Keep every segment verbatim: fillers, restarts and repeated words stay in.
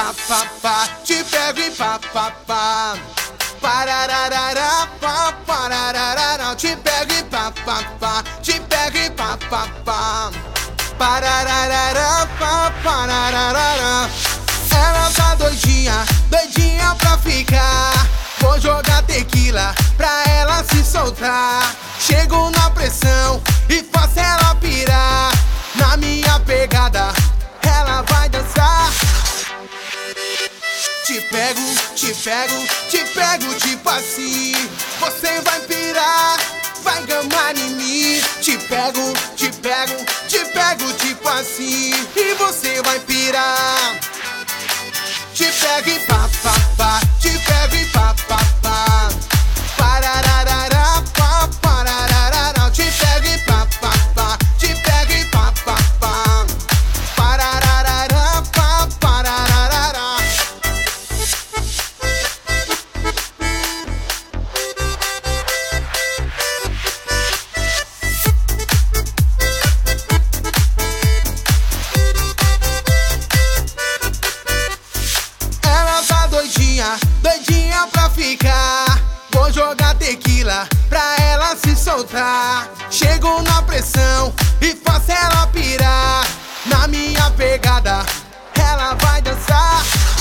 pá, pá, pá, te pego e pá, pá, pá. Parararará, pá, parararará, te pego e pá, pá, pá, te pego e pá, pá, pá. Parararará, pá, parararará. Ela tá doidinha, doidinha pra ficar. Vou jogar tequila pra ela se soltar. Chego na pressão e faço ela pirar. Na minha pegada, ela vai dançar. Te pego, te pego, te pego tipo assim. Você vai pirar, vai gamar em mim. Te pego, te pego, te pego tipo assim. E você vai pirar. Te pego e pá, pá, pá, te pego e pá, pá, pá. Parararará, pá, parararará, te pego e pá, pá, pá, te pego e pá, pá, pá. Parararará, pá, parararará. Ela tá doidinha, doidinha pra ficar. Vou jogar tequila pra ela se soltar. Chego na pressão e faço ela pirar. Na minha pegada, ela vai dançar.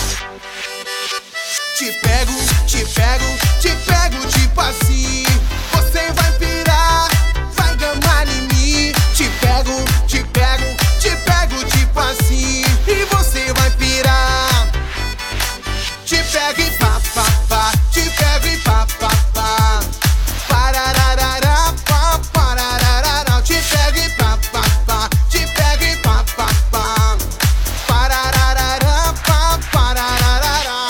Te pego, te pego, te pego tipo assim. Você vai pirar, vai gamar em mim. Te pego, te pego, te pego tipo assim. E você vai pirar. Te pego e pá, pá, pá, te pego e pá, pá, pá. Parararará, pá, parararará, te pego e pá, pá, pá, te pego e pá, pá, pá. Parararará, pá, parararará.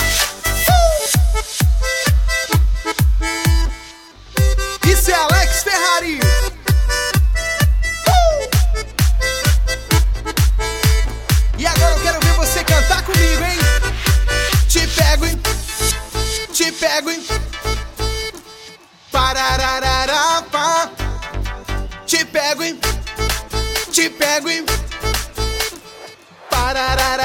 Uh! Isso é Alex Ferrari. Uh! E agora eu quero ver você cantar comigo, hein? Te pego e, te pego e, parararará, pá. Te pego e, te pego e, parararará.